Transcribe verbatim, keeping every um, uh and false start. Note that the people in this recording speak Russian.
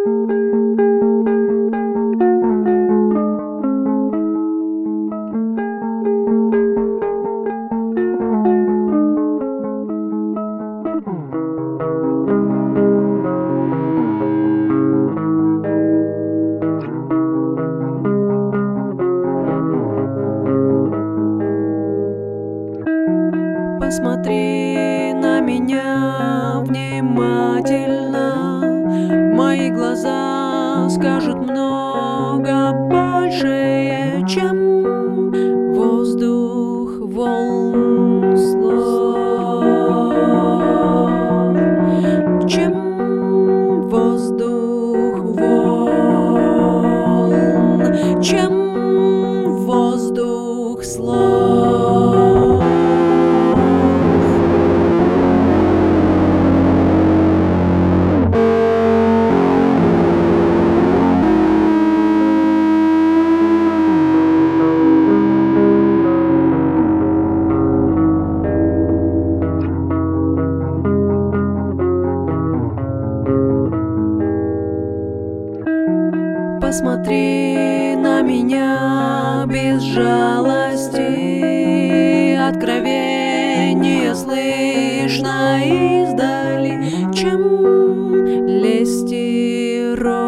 Посмотри на меня внимательно. Мои глаза скажут много большее, чем воздух, волн, слов, чем воздух, волн, чем воздух, слов. Посмотри на меня без жалости, откровение слышно издали, чем лесть и рот.